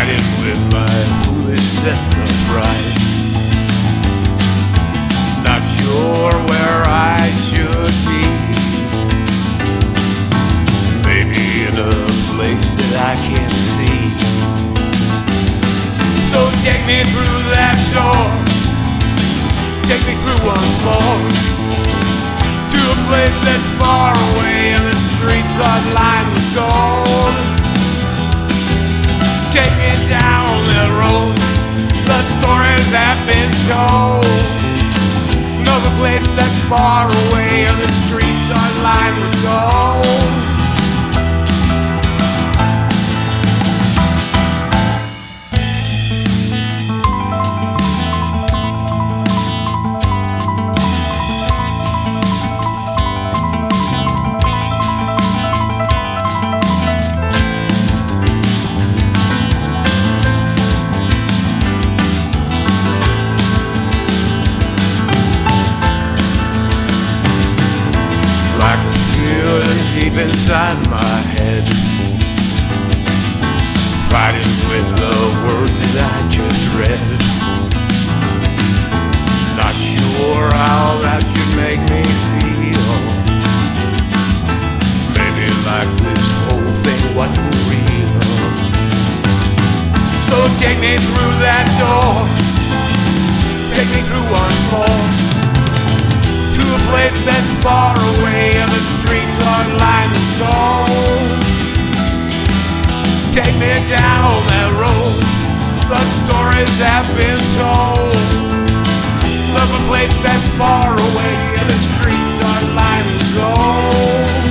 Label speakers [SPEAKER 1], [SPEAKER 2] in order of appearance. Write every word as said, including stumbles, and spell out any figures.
[SPEAKER 1] fighting with my foolish sense of pride. Not sure where I should be. Maybe in a place that I can't see. So take me through that door. Take me through once more. To a place that's far away and the streets are lined with gold. Take me down that road. The stories have been told. Another place that's far away and the streets are lined with gold. Deep inside my head, fighting with the words that I just read. Not sure how that should make me feel. Maybe like this whole thing wasn't real. So take me through that door. Take me through once more. To a place that's far away and the streets are lined with gold. Take me down that road. The stories have been told. Love a place that's far away and the streets are lined with gold.